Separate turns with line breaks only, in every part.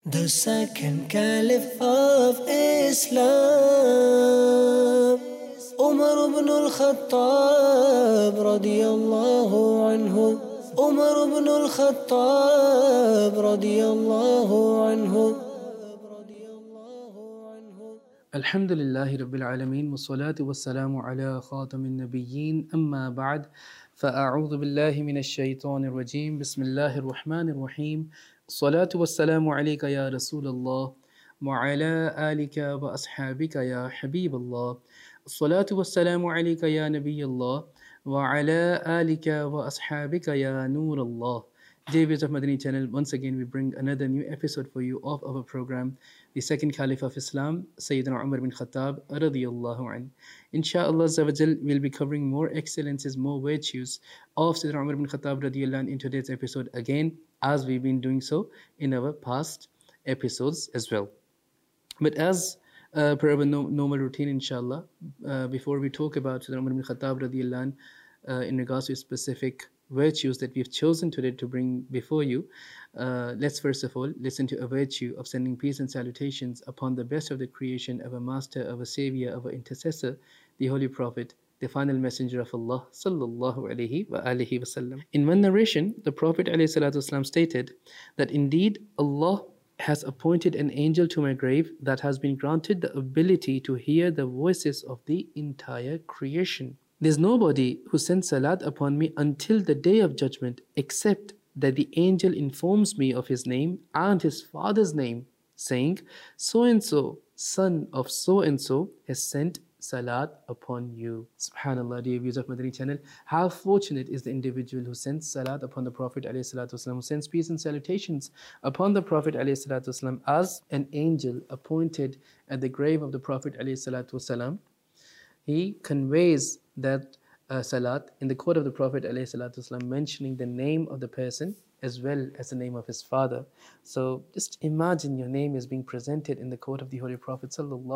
The second caliph of Islam, Umar ibn al-Khattab radiyallahu anhu. Umar ibn al-Khattab radiyallahu anhu.
Alhamdulillahi Rabbil Alameen, wassalatu wassalamu ala khatamin nabiyyin, amma ba'd, fa'a'udhu billahi minash shaitanir rajim, bismillahir rahmanir rahim, salatu wassalamu alayka ya Rasulallah, wa ala alika wa ashabika ya Habiballah, salatu wassalamu alayka ya Nabiyallah, wa ala alika wa ashabika ya Noorallah. Dear viewers of Madani channel, once again we bring another new episode for you of our program, the second Caliph of Islam, Sayyidina Umar bin Khattab radiyallahu an. Insha'Allah, we'll be covering more excellences, more virtues of Sayyidina Umar bin Khattab radiyallahu an in today's episode again, as we've been doing so in our past episodes as well. But as per our normal routine, inshallah, before we talk about Sayyidina Umar bin Khattab radiyallahu an, in regards to specific virtues that we've chosen today to bring before you, let's first of all listen to a virtue of sending peace and salutations upon the best of the creation, of a master, of a savior, of an intercessor, the Holy Prophet, the final messenger of Allah sallallahu alaihi wa alihi wasallam. In one narration, the Prophet alayhi salatu wasallam stated that indeed Allah has appointed an angel to my grave that has been granted the ability to hear the voices of the entire creation. There's nobody who sends salat upon me until the day of judgment, except that the angel informs me of his name and his father's name, saying, so-and-so, son of so-and-so, has sent salat upon you. Subhanallah, dear viewers of Madani channel, how fortunate is the individual who sends salat upon the Prophet ﷺ, who sends peace and salutations upon the Prophet ﷺ as an angel appointed at the grave of the Prophet ﷺ. He conveys that salat in the court of the Prophet ﷺ, mentioning the name of the person as well as the name of his father. So just imagine your name is being presented in the court of the Holy Prophet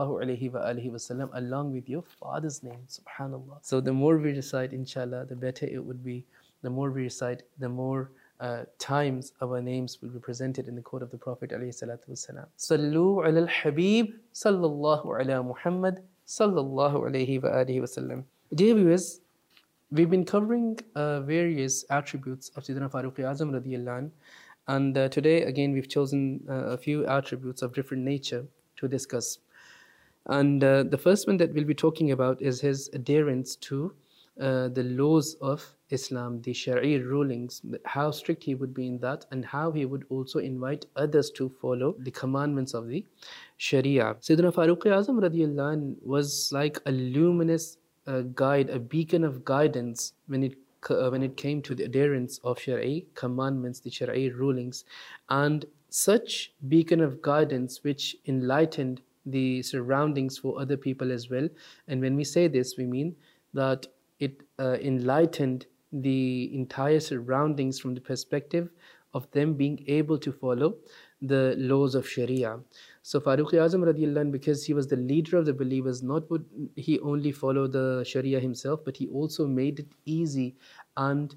ﷺ along with your father's name. Subhanallah. So the more we recite, inshallah, the better it would be. The more we recite, the more times our names will be presented in the court of the Prophet ﷺ. Sallu ala al-Habib sallallahu ala Muhammad sallallahu alayhi wa alihi wasallam. Dear viewers, we've been covering various attributes of Sayyidina Farooq-e-Azam radiyallahu anh, and today again we've chosen a few attributes of different nature to discuss. And the first one that we'll be talking about is his adherence to the laws of Islam, the Shari'i rulings, how strict he would be in that, and how he would also invite others to follow the commandments of the Sharia. Sayyidina Farooq-e-Azam radiyallahu anh was like a luminous guide, a beacon of guidance when it came to the adherence of Shari'i commandments, the Shari'i rulings, and such beacon of guidance which enlightened the surroundings for other people as well. And when we say this, we mean that it enlightened the entire surroundings from the perspective of them being able to follow the laws of Sharia. So Farooq-e-Azam radiyallahu anh, because he was the leader of the believers, not would he only follow the Sharia himself, but he also made it easy and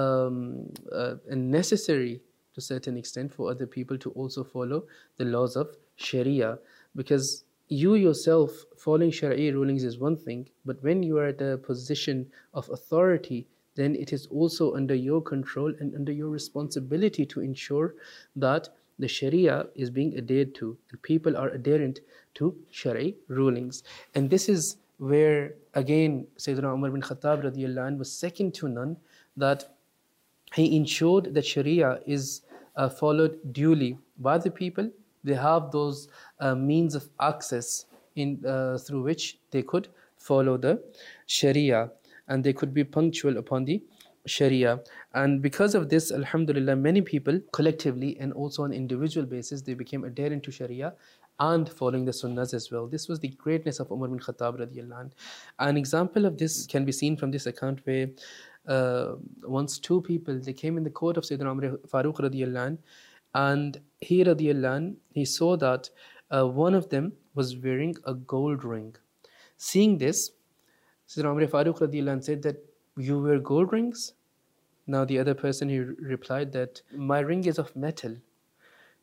necessary to a certain extent for other people to also follow the laws of Sharia. Because you yourself following Shari'i rulings is one thing, but when you are at a position of authority, then it is also under your control and under your responsibility to ensure that the Sharia is being adhered to and people are adherent to Shari'i rulings. And this is where again Sayyidina Umar bin Khattab radiyallahu anh was second to none, that he ensured that Sharia is followed duly by the people. They have those means of access through which they could follow the Sharia and they could be punctual upon the Sharia. And because of this, alhamdulillah, many people collectively and also on individual basis, they became adherent to Sharia and following the sunnahs as well. This was the greatness of Umar bin Khattab radiyallahu anh. An example of this can be seen from this account where once two people, they came in the court of Sayyidina Umar Farooq radiyallahu anh, and he radiyallahu anh, he saw that one of them was wearing a gold ring. Seeing this, Sayyidina Umar Farooq radiyallahu anh said that, you wear gold rings? Now the other person, he replied that, my ring is of metal.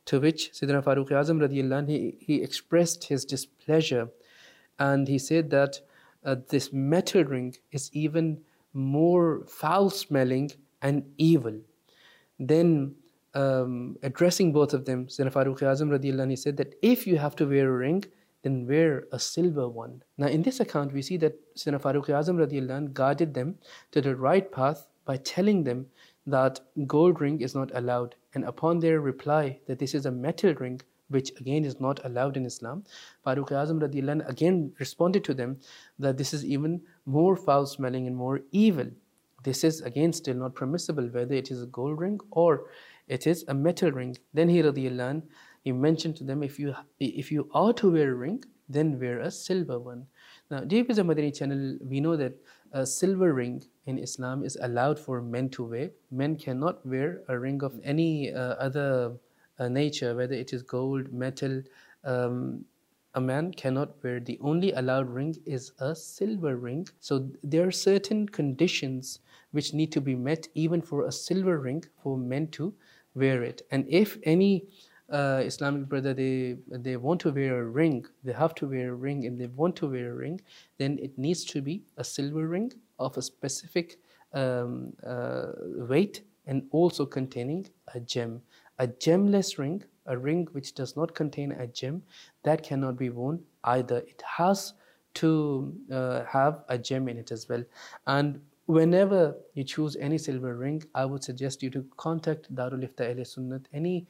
To which Sayyidina Farooq Azam radiallahu anh, he expressed his displeasure, and he said that this metal ring is even more foul-smelling and evil. Then addressing both of them, Sayyidina Farooq Azam radiallahu anh, he said that if you have to wear a ring, then wear a silver one. Now in this account we see that Sayyidina Farooq Azam radiallahu anh guided them to the right path by telling them that gold ring is not allowed. And upon their reply that this is a metal ring, which again is not allowed in Islam, Farooq Azam radiallahu anh again responded to them that this is even more foul-smelling and more evil. This is again still not permissible, whether it is a gold ring or it is a metal ring. Then he radiallahu anh, he mentioned to them, if you are to wear a ring, then wear a silver one. Now, dear viewers of Madani channel, we know that a silver ring in Islam is allowed for men to wear. Men cannot wear a ring of any other nature, whether it is gold, metal. A man cannot wear. The only allowed ring is a silver ring. So there are certain conditions which need to be met even for a silver ring for men to wear it. And if any Islamic brother, they want to wear a ring, they have to wear a ring, and they want to wear a ring, then it needs to be a silver ring of a specific weight and also containing a gem. A gemless ring, a ring which does not contain a gem, that cannot be worn either. It has to have a gem in it as well. And whenever you choose any silver ring, I would suggest you to contact Darul Ifta Ahl Sunnat,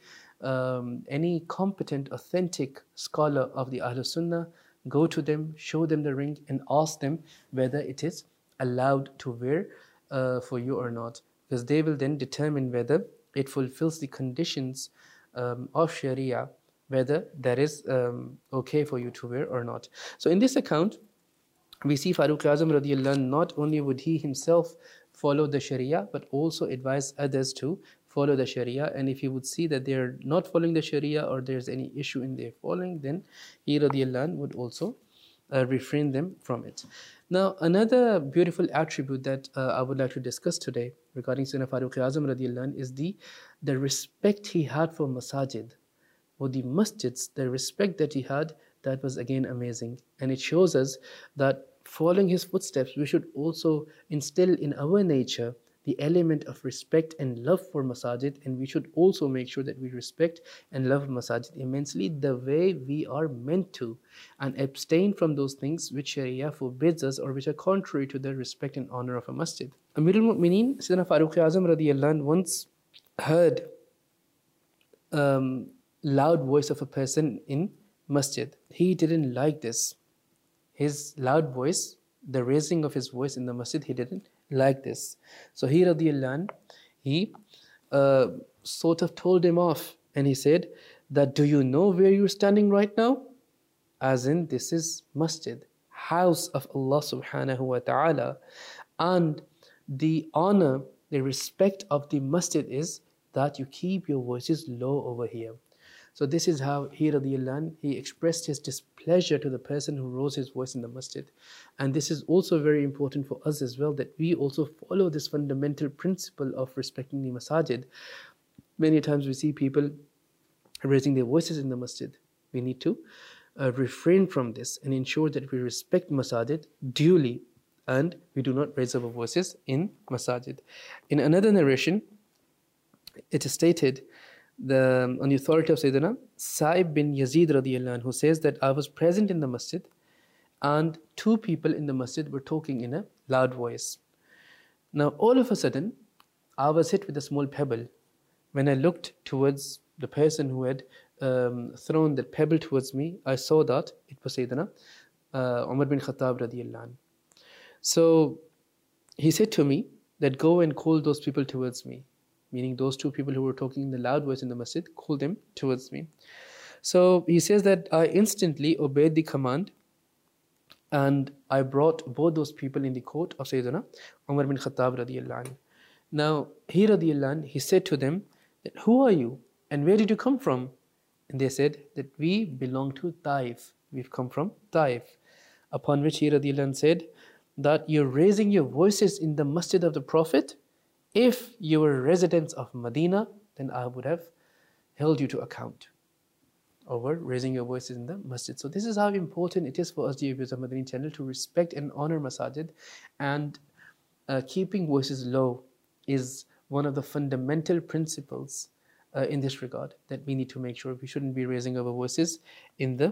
any competent, authentic scholar of the Ahl Sunnah. Go to them, show them the ring, and ask them whether it is allowed to wear for you or not, because they will then determine whether it fulfills the conditions of Sharia, whether that is okay for you to wear or not. So in this account, we see Farooq Azam radiallahu anh, not only would he himself follow the Sharia, but also advise others to follow the Sharia. And if he would see that they are not following the Sharia or there's any issue in their following, then he radiallahu anh would also refrain them from it. Now, another beautiful attribute that I would like to discuss today regarding Sayyidina Farooq Azam radiallahu anh is the respect he had for masajid, or the masjids. The respect that he had, that was again amazing. And it shows us that following his footsteps, we should also instill in our nature the element of respect and love for masajid, and we should also make sure that we respect and love masajid immensely the way we are meant to, and abstain from those things which Sharia forbids us or which are contrary to the respect and honor of a masjid. Amirul Mu'mineen Sayyidina Farooq Azam radiallahu anh once heard loud voice of a person in masjid. He didn't like this. His loud voice, the raising of his voice in the masjid, he didn't like this. So he radiallahu anh, he sort of told him off, and he said that, do you know where you're standing right now? As in, this is masjid, house of Allah subhanahu wa ta'ala, and the honor, the respect of the masjid is that you keep your voices low over here. So this is how he radiallahu anh, he expressed his displeasure to the person who rose his voice in the masjid. And this is also very important for us as well, that we also follow this fundamental principle of respecting the masajid. Many times we see people raising their voices in the masjid. We need to refrain from this and ensure that we respect masajid duly, and we do not raise our voices in masajid. In another narration, it is stated on the authority of Sayyidina Sa'ib bin Yazid radiallahu anh, who says that I was present in the masjid and two people in the masjid were talking in a loud voice. Now all of a sudden I was hit with a small pebble. When I looked towards the person who had thrown that pebble towards me, I saw that it was Sayyidina Umar bin Khattab radiallahu anh. So he said to me that go and call those people towards me, meaning those two people who were talking in the loud voice in the masjid, call them towards me. So he says that I instantly obeyed the command, and I brought both those people in the court of Sayyidina Umar bin Khattab radiallahu anh. Now he radiallahu anh, he said to them that, who are you and where did you come from? And they said that we belong to Taif, we've come from Taif. Upon which he radiallahu anh said that you're raising your voices in the masjid of the Prophet. If you were residents of Medina, then I would have held you to account over raising your voices in the masjid. So this is how important it is for us, dear viewers of Madani channel, to respect and honor masajid, and keeping voices low is one of the fundamental principles in this regard, that we need to make sure we shouldn't be raising our voices in the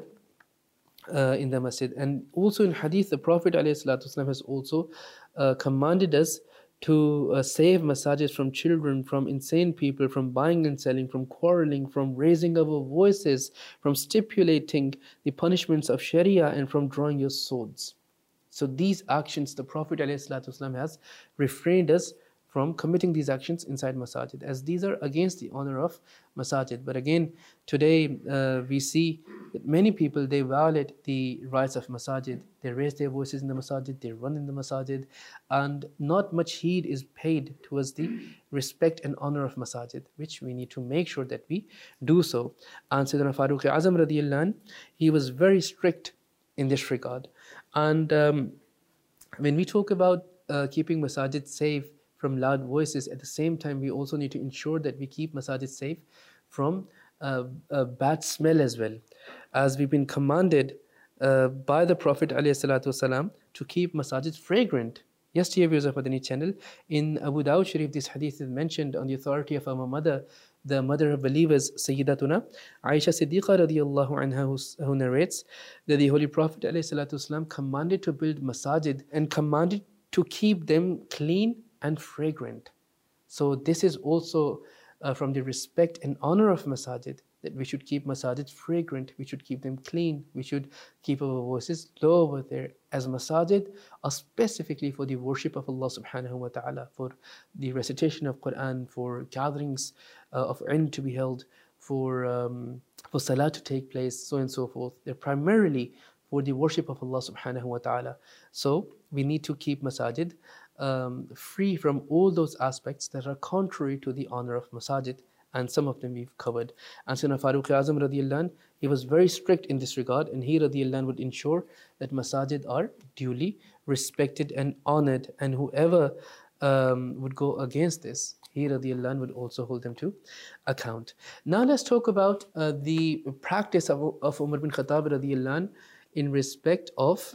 masjid. And also in hadith, the Prophet ﷺ has also commanded us to save masajid from children, from insane people, from buying and selling, from quarreling, from raising our voices, from stipulating the punishments of Sharia, and from drawing your swords. So these actions, the Prophet ﷺ has refrained us from committing these actions inside masajid, as these are against the honor of masajid. But again, today we see that many people, they violate the rights of masajid. They raise their voices in the masajid, they run in the masajid, and not much heed is paid towards the respect and honor of masajid, which we need to make sure that we do so. And Sayyidina Farooq Azam radiyallahu anh, he was very strict in this regard. And when we talk about keeping masajid safe from loud voices, at the same time we also need to ensure that we keep masajid safe from bad smell as well, as we've been commanded by the Prophet ﷺ to keep masajid fragrant. Yes, dear viewers of Madani channel, in Abu Dawud Sharif, this hadith is mentioned on the authority of our mother, the mother of believers, Sayyidatuna Aisha Siddiqa radiyallahu anha, who narrates that the Holy Prophet ﷺ commanded to build masajid and commanded to keep them clean and fragrant. So this is also from the respect and honor of masajid, that we should keep masajid fragrant, we should keep them clean, we should keep our voices low over there, as masajid are specifically for the worship of Allah subhanahu wa ta'ala, for the recitation of Quran, for gatherings of ilm to be held, for salah to take place, so on and so forth. They're primarily for the worship of Allah subhanahu wa ta'ala. So we need to keep masajid free from all those aspects that are contrary to the honor of masajid, and some of them we've covered. And Sayyidina Farooq Azam radiyallahu anh, he was very strict in this regard, and he radiyallahu anh would ensure that masajid are duly respected and honored, and whoever would go against this, he radiyallahu anh would also hold them to account. Now let's talk about the practice of Umar bin Khattab radiyallahu anh in respect of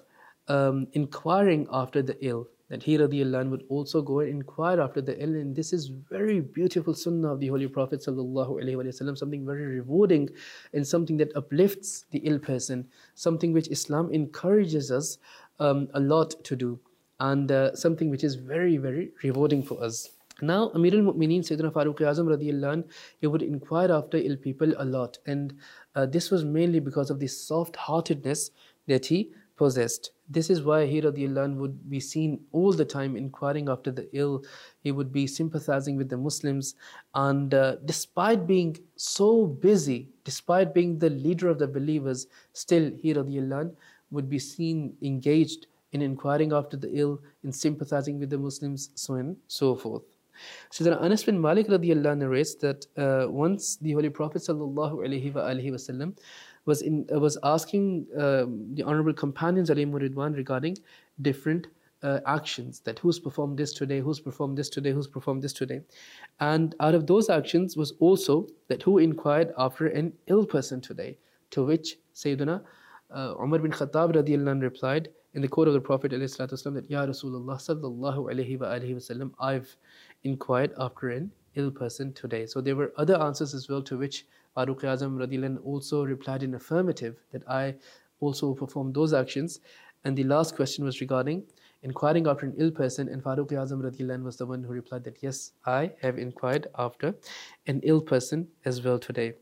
inquiring after the ill, that he radiyallahu anh would also go and inquire after the ill. And this is very beautiful sunnah of the Holy Prophet sallallahu alaihi wasallam, something very rewarding and something that uplifts the ill person, something which Islam encourages us a lot to do, and something which is very, very rewarding for us. Now, Amir al-Mu'mineen Sayyidina Farooq Azam radiyallahu anh, he would inquire after ill people a lot, and this was mainly because of the soft-heartedness that he possessed. This is why he radiyallahu anh would be seen all the time inquiring after the ill. He would be sympathizing with the Muslims, and despite being so busy, despite being the leader of the believers, still he radiyallahu anh would be seen engaged in inquiring after the ill, in sympathizing with the Muslims, so on and so forth. Sayyidina Anas bin Malik radiyallahu anh narrates that once the Holy Prophet sallallahu alaihi wasallam was asking the honorable companions alayhim ridwan regarding different actions, that who's performed this today, who's performed this today, who's performed this today. And out of those actions was also that who inquired after an ill person today, to which Sayyidina Umar bin Khattab radiyallahu anh replied in the quote of the Prophet ﷺ that, Ya Rasulullah sallallahu alaihi wasallam, I've inquired after an ill person today. So there were other answers as well, to which Farooq Azam radiyallahu anh also replied in affirmative, that I also performed those actions. And the last question was regarding inquiring after an ill person, and Farooq Azam radiyallahu anh was the one who replied that, yes, I have inquired after an ill person as well today.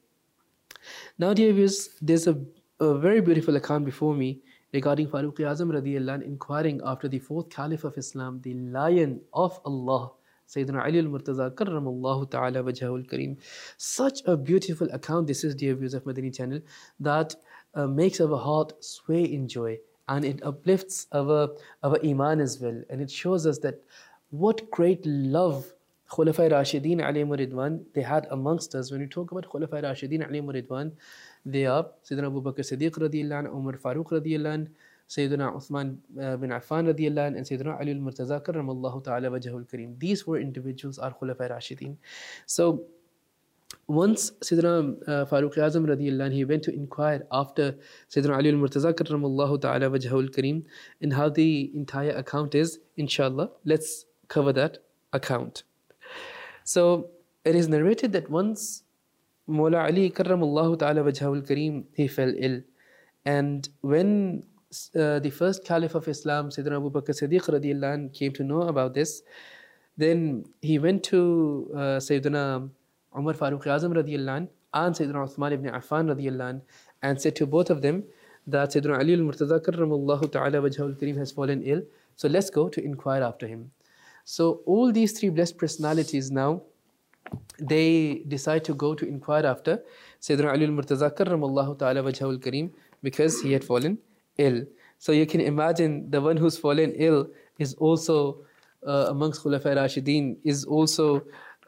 Now, dear viewers, there's a very beautiful account before me regarding Farooq Azam radiyallahu anh inquiring after the fourth Caliph of Islam, the Lion of Allah, Sayyidina Ali al-Murtaza karramallahu ta'ala wajhahu al-kareem. Such a beautiful account this is, dear viewers of Madani channel, that makes our heart sway in joy, and it uplifts our iman as well, and it shows us that what great love Khulafai Rashideen alayhim ridwan they had amongst us. When we talk about Khulafai Rashideen alayhim ridwan, they are Sayyidina Abu Bakr Siddiq radiyallahu anh, Umar Farooq radiyallahu anh, Sayyidina Uthman bin Affan radiyallahu anh, and Sayyidina Ali al-Murtaza karramallahu ta'ala wajhahu al-kareem. These four individuals are Khulafai Rashideen. So Once Sayyidina Farooq Azam radiallahu anh, he went to inquire after Sayyidina Ali al-Murtaza karramallahu ta'ala wajhahul kareem, and how the entire account is. Inshallah, let's cover that account. So it is narrated that once Mawla Ali karramallahu ta'ala wajhahul kareem, he fell ill, and when the first Caliph of Islam, Sayyidina Abu Bakr Siddiq radiallahu anh, came to know about this, then he went to Sayyidina Umar Farooq Azam radiallahu anh and Sayyidina Uthman ibn Affan radiallahu anh, and said to both of them that Sayyidina Ali al-Murtaza karramallahu ta'ala wajhahul kareem has fallen ill, so let's go to inquire after him. So all these three blessed personalities now, they decide to go to inquire after Sayyidina Ali al-Murtaza karramallahu ta'ala wajhahul kareem, because he had fallen ill. So you can imagine the one who's fallen ill is also amongst Khulafa Rashideen, is also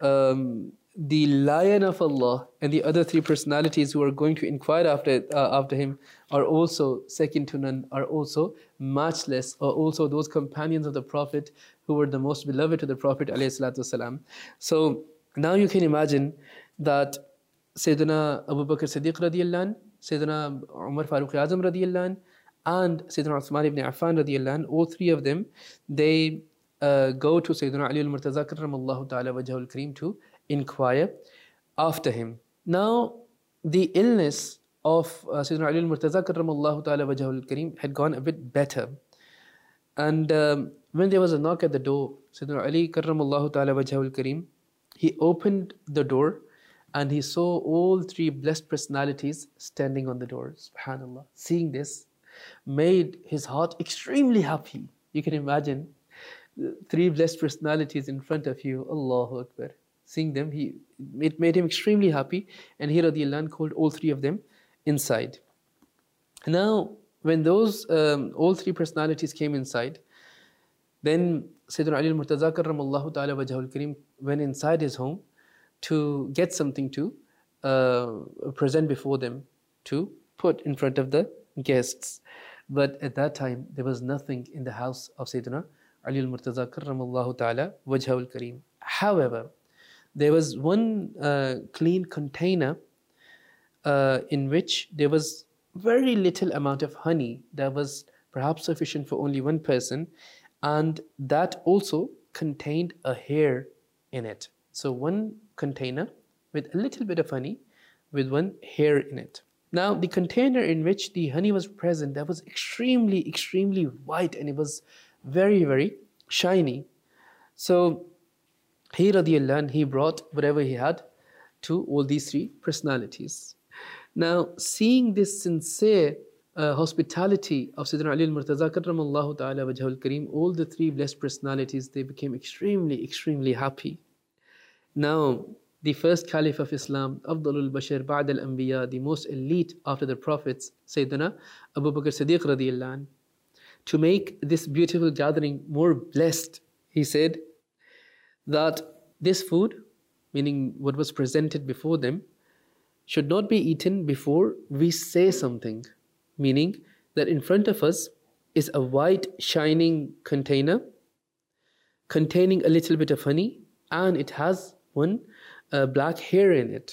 the Lion of Allah, and the other three personalities who are going to inquire after him are also second to none, are also matchless, are also those companions of the Prophet who were the most beloved to the Prophet ﷺ. So now you can imagine that Sayyidina Abu Bakr Siddiq radiallahu anh, Sayyidina Umar Farooq Azam radiallahu anh, and Sayyidina Uthman ibn Affan radiallahu anh, all three of them, they go to Sayyidina Ali al-Murtaza karramallahu ta'ala wajhahul kareem to inquire after him. Now, the illness of Sayyidina Ali al-Murtaza karramallahu ta'ala wajhahul kareem had gone a bit better. And when there was a knock at the door, Sayyidina Ali karramallahu ta'ala wajhahul kareem, he opened the door and he saw all three blessed personalities standing on the door. SubhanAllah. Seeing this made his heart extremely happy. You can imagine three blessed personalities in front of you. Allahu Akbar. Seeing them, it made him extremely happy, and he radiallahu anh called all three of them inside. Now, when those all three personalities came inside, then Sayyidina Ali al-Murtaza karramallahu ta'ala wajhahul kareem went inside his home to get something to present before them, to put in front of the guests. But at that time, there was nothing in the house of Sayyidina Ali al-Murtaza karramallahu ta'ala wajhahul kareem. However, there was one clean container in which there was very little amount of honey that was perhaps sufficient for only one person, and that also contained a hair in it. So one container with a little bit of honey with one hair in it. Now the container in which the honey was present, that was extremely, extremely white, and it was very, very shiny. So he radiallahu anh, he brought whatever he had to all these three personalities. Now, seeing this sincere hospitality of Sayyidina Ali al-Murtaza karramallahu ta'ala wajhahul kareem, all the three blessed personalities, they became extremely, extremely happy. Now, the first Caliph of Islam, Afdalul Bashar Ba'd al-Anbiya, the most elite after the Prophets, Sayyidina Abu Bakr Siddiq radiallahu anh, to make this beautiful gathering more blessed, he said that this food, meaning what was presented before them, should not be eaten before we say something, meaning that in front of us is a white shining container containing a little bit of honey, and it has one black hair in it.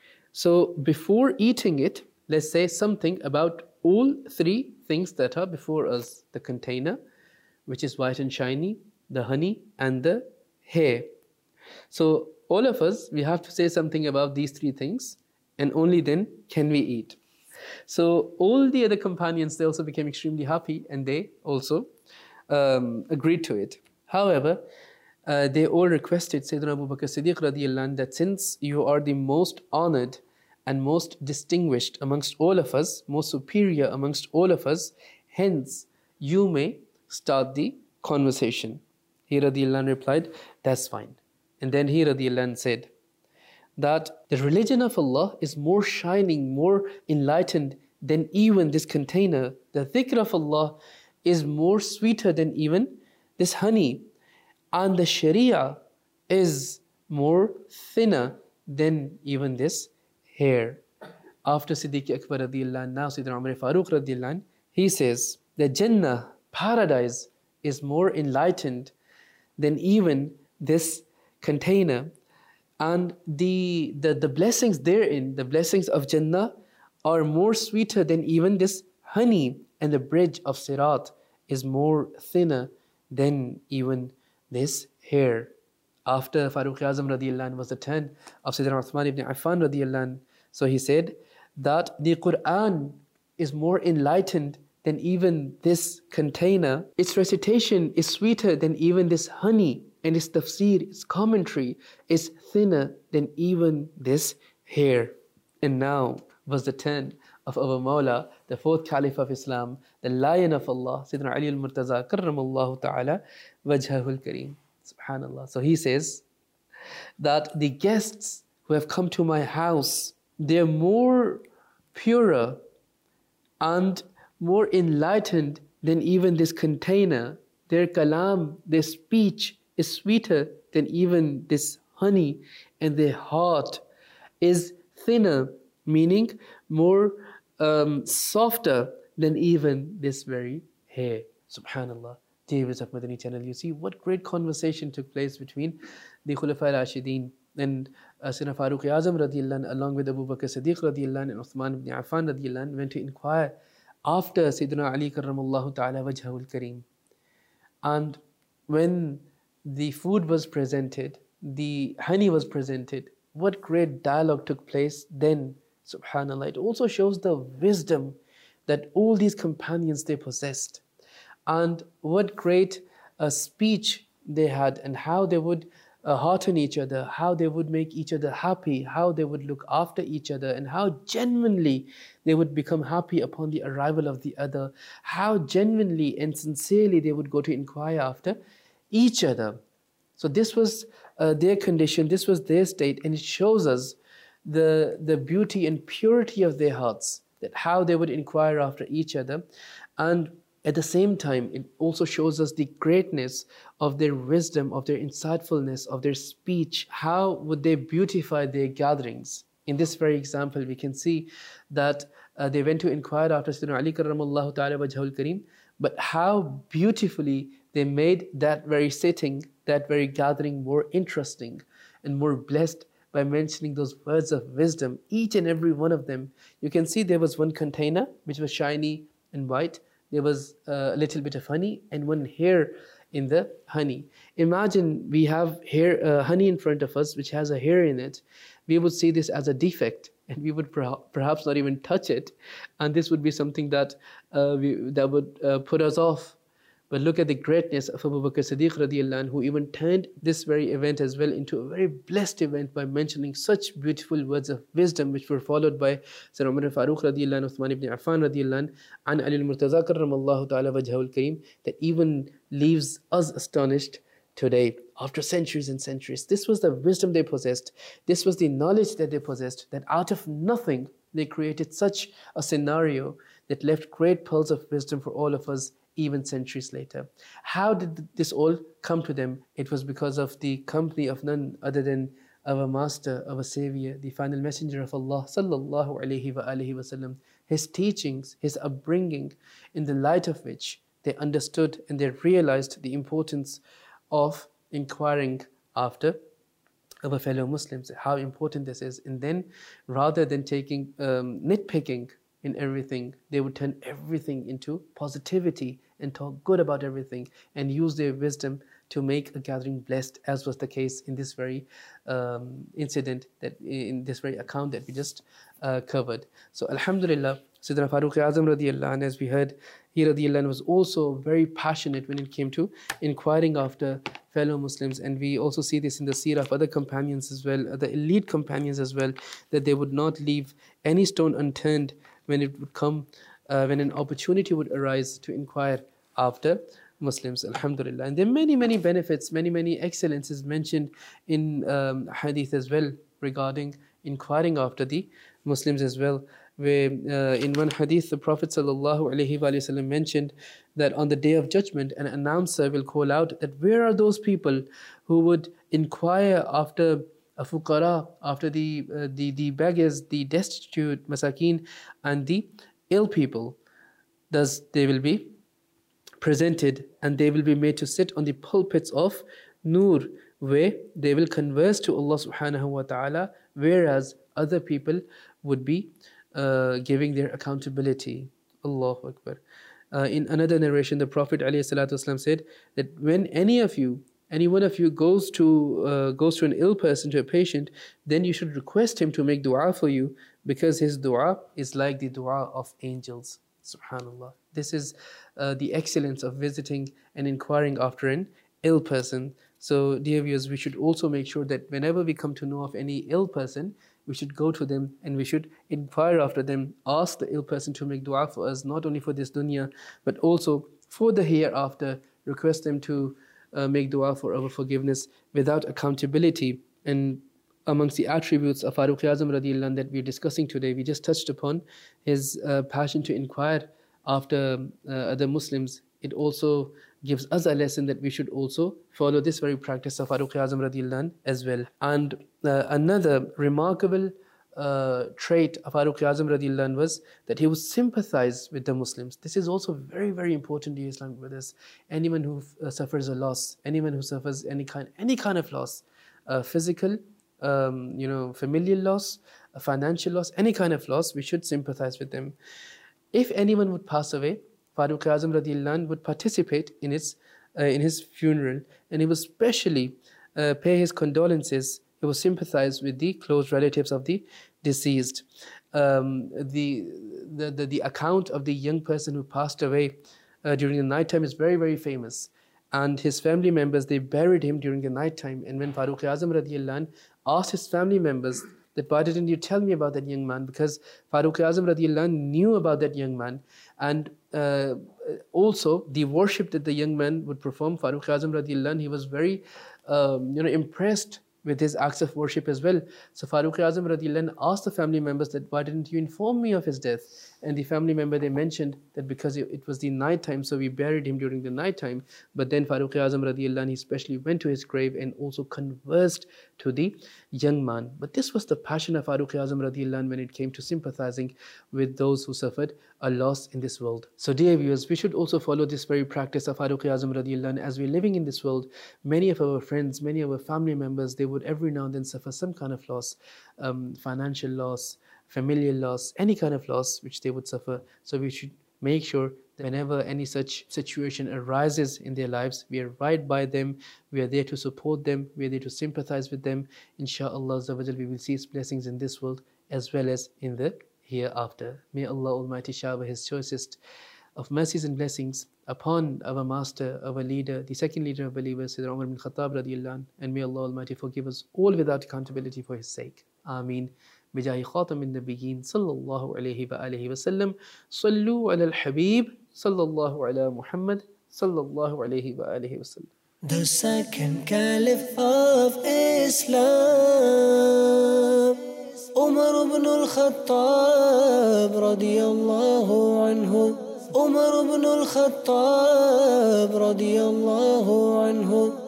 So before eating it, let's say something about all three things that are before us: the container, which is white and shiny, the honey, and the hair. So all of us, we have to say something about these three things, and only then can we eat. So all the other companions, they also became extremely happy, and they also agreed to it. However, they all requested Sayyidina Abu Bakr Siddiq radiallahu anh that since you are the most honored and most distinguished amongst all of us, most superior amongst all of us, hence you may start the conversation. He radiallahu anh replied, that's fine. And then he radiallahu anh said that the religion of Allah is more shining, more enlightened than even this container. The dhikr of Allah is more sweeter than even this honey. And the Sharia is more thinner than even this hair. After Siddiq Akbar radiallahu anh, now Sayyidina Umar Farooq radiallahu anh, he says the Jannah, paradise, is more enlightened than even this container. And the blessings therein, the blessings of Jannah, are more sweeter than even this honey, and the bridge of Sirat is more thinner than even this hair. After Farooq Azam radiallahu anh was the turn of Sayyidina Uthman ibn Affan radiallahu anh. So he said that the Quran is more enlightened than even this container. Its recitation is sweeter than even this honey, and its tafsir, its commentary, is thinner than even this hair. And now was the turn of our Mawla, the fourth Caliph of Islam, the Lion of Allah, Sayyidina Ali al-Murtaza, karramallahu ta'ala, wajhahul kareem. Subhanallah. So he says that the guests who have come to my house, they're more purer and more enlightened than even this container. Their kalam, their speech is sweeter than even this honey, and their heart is thinner, meaning more softer than even this very hair. Subhanallah. Dear viewers of Madani channel, you see what great conversation took place between the Khulafa al-Rashideen and Sayyidina Farooq Azam radiallahu anh, along with Abu Bakr Siddiq radiallahu anh, and Uthman ibn Affan radiallahu anh, went to inquire after Sayyidina Ali karramallahu ta'ala wajhahul kareem. And when the food was presented, the honey was presented, what great dialogue took place then. Subhanallah. It also shows the wisdom that all these companions they possessed, and what great speech they had, and how they would hearten each other, how they would make each other happy, how they would look after each other, and how genuinely they would become happy upon the arrival of the other, how genuinely and sincerely they would go to inquire after each other. So this was their condition, this was their state, and it shows us the beauty and purity of their hearts, that how they would inquire after each other. And at the same time, it also shows us the greatness of their wisdom, of their insightfulness, of their speech. How would they beautify their gatherings? In this very example, we can see that they went to inquire after Sayyidina Ali karramallahu ta'ala wajhahul kareem, but how beautifully they made that very sitting, that very gathering more interesting and more blessed by mentioning those words of wisdom, each and every one of them. You can see there was one container which was shiny and white. There was a little bit of honey and one hair in the honey. Imagine we have hair, honey in front of us which has a hair in it. We would see this as a defect, and we would perhaps not even touch it, and this would be something that would put us off. But look at the greatness of Abu Bakr Siddiq radiallahu anh, who even turned this very event as well into a very blessed event by mentioning such beautiful words of wisdom, which were followed by Sayyidina Umar Farooq radiallahu anh, Uthman ibn Affan radiallahu anh, and Ali al-Murtaza karramallahu ta'ala wajhahul kareem, that even leaves us astonished today, after centuries and centuries. This was the wisdom they possessed. This was the knowledge that they possessed, that out of nothing they created such a scenario that left great pearls of wisdom for all of us even centuries later. How did this all come to them? It was because of the company of none other than our master, our savior, the final messenger of Allah sallallahu alaihi wasallam, his teachings, his upbringing, in the light of which they understood and they realized the importance of inquiring after our fellow Muslims, how important this is. And then rather than taking nitpicking in everything, they would turn everything into positivity and talk good about everything and use their wisdom to make a gathering blessed, as was the case in this very incident, that in this very account that we just covered. So alhamdulillah, Sayyidina Farooq Azam radiallahu anh, as we heard, he radiallahu anh was also very passionate when it came to inquiring after fellow Muslims. And we also see this in the seerah of other companions as well, the elite companions as well, that they would not leave any stone unturned when it would come, when an opportunity would arise to inquire after Muslims, alhamdulillah. And there are many, many benefits, many, many excellences mentioned in hadith as well regarding inquiring after the Muslims as well. Where in one hadith, the Prophet ﷺ mentioned that on the Day of Judgment, an announcer will call out that where are those people who would inquire after a fuqara, after the beggars, the destitute, masakin, and the ill people. Thus they will be presented and they will be made to sit on the pulpits of Nur where they will converse to Allah subhanahu wa ta'ala, whereas other people would be giving their accountability. Allahu Akbar. In another narration, the Prophet ﷺ said that when any one of you goes to an ill person, to a patient, then you should request him to make dua for you, because his dua is like the dua of angels. Subhanallah. This is the excellence of visiting and inquiring after an ill person. So, dear viewers, we should also make sure that whenever we come to know of any ill person, we should go to them and we should inquire after them, ask the ill person to make dua for us, not only for this dunya, but also for the hereafter. Request them to make dua for our forgiveness without accountability. And amongst the attributes of Farooq Azam radiallahu anh that we're discussing today, we just touched upon his passion to inquire after other Muslims. It also gives us a lesson that we should also follow this very practice of Farooq Azam radiallahu anh as well. And another remarkable trait of Farooq Azam radiallahu anh was that he would sympathize with the Muslims. This is also very, very important to Islamic brothers. Anyone who suffers a loss, anyone who suffers any kind of loss, physical, familial loss, financial loss, any kind of loss, we should sympathize with them. If anyone would pass away, Farooq Azam radiallahu anh would participate in his funeral, and he would specially pay his condolences. He would sympathize with the close relatives of the deceased. The account of the young person who passed away during the night time is very, very famous. And his family members, they buried him during the night time. And when Farooq Azam radiallahu anh asked his family members that, why didn't you tell me about that young man? Because Farooq Azam radiallahu anh knew about that young man. And also the worship that the young man would perform, Farooq Azam radiallahu anh, he was very impressed with his acts of worship as well. So Farooq Azam radiallahu anh asked the family members that, why didn't you inform me of his death? And the family member, they mentioned that because it was the night time, so we buried him during the night time. But then Farooq Azam radiallahu anh, he especially went to his grave and also conversed to the young man. But this was the passion of Farooq Azam radiallahu anh when it came to sympathizing with those who suffered a loss in this world. So dear viewers, we should also follow this very practice of Farooq Azam radiallahu anh. As we're living in this world, many of our friends, many of our family members, they would every now and then suffer some kind of loss, financial loss, familial loss, any kind of loss which they would suffer. So we should make sure that whenever any such situation arises in their lives, we are right by them, we are there to support them, we are there to sympathize with them. Insha'Allah, we will see His blessings in this world as well as in the hereafter. May Allah Almighty shower His choicest of mercies and blessings upon our master, our leader, the second leader of believers, Sayyidina Umar bin Khattab radiallahu anh, and may Allah Almighty forgive us all without accountability for His sake. Ameen. بجاه خاتم النبيين صلى الله عليه وآله وسلم صلوا على الحبيب صلى الله على محمد صلى الله عليه وآله وسلم.
The second caliph of Islam, Umar ibn al-Khattab radiyallahu anhu. Umar ibn al-Khattab radiyallahu anhu.